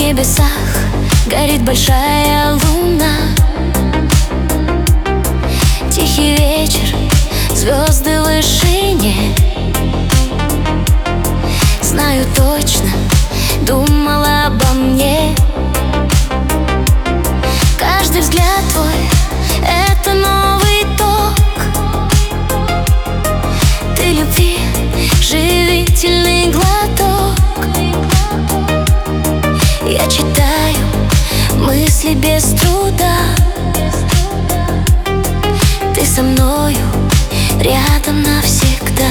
небесах горит большая луна. Тихий вечер, звезды в вышине. Знаю точно, думала обо мне. Каждый взгляд твой — это новый ток. Ты любви живительный глоток. Я читаю мысли без труда. Ты со мною рядом навсегда.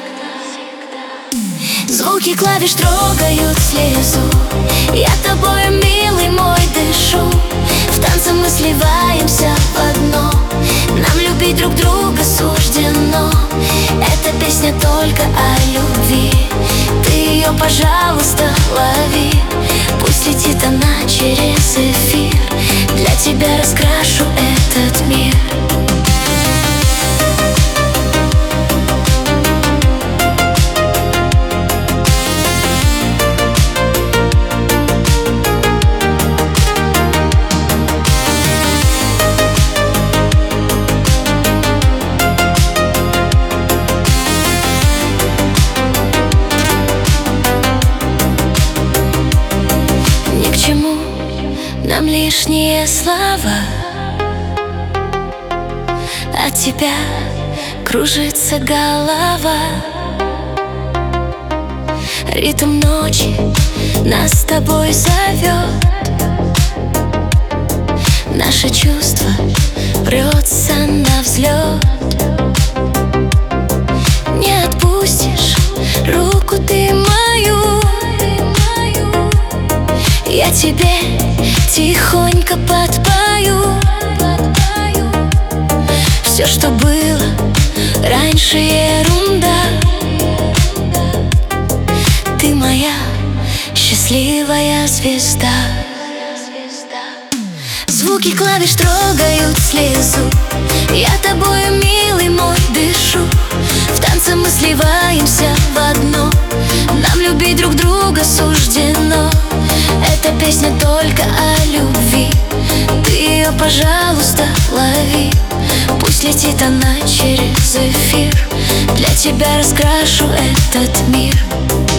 Звуки клавиш трогают слезу. Я тобою, милый мой, дышу. В танце мы сливаемся в одно. Нам любить друг друга суждено. Эта песня только о любви. Ты ее, пожалуйста, лови. Пусть летит она через эфир. Для тебя раскрашу этот мир. Нам лишние слова. От тебя кружится голова. Ритм ночи нас с тобой зовет. Наше чувство прется на взлет. Не отпустишь руку ты мою. Я тебе тихонько подпою. Все, что было раньше, ерунда. Ты моя счастливая звезда. Звуки клавиш трогают слезу. Я тобою, милый мой, дышу. В танце мы сливаемся в одно. Нам любить друг друга суждено. Эта песня только о любви. Ты ее, пожалуйста, лови. Пусть летит она через эфир. Для тебя раскрашу этот мир.